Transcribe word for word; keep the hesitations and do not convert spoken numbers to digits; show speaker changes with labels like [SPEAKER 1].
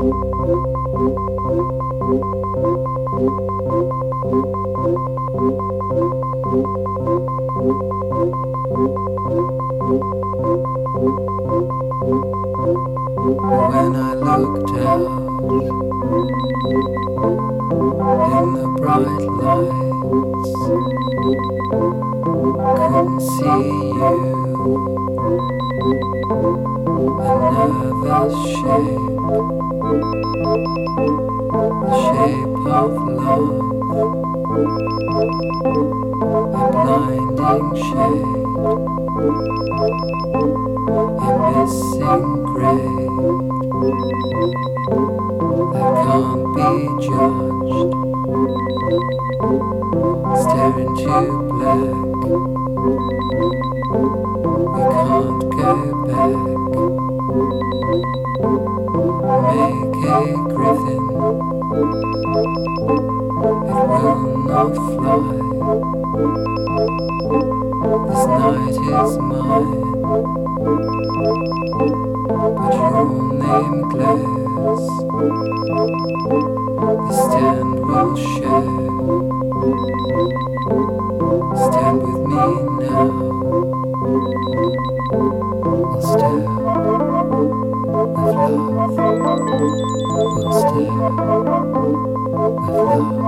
[SPEAKER 1] When I looked out in the bright lights, couldn't see you. A nervous shape, the shape of love, a blinding shade, a missing grade that can't be judged. Stare into black, we can't go back. Make a griffin, it will not fly. This night is mine, but your name glares. The stand will share. Stand with me now. We'll stare with love. We'll stare with love.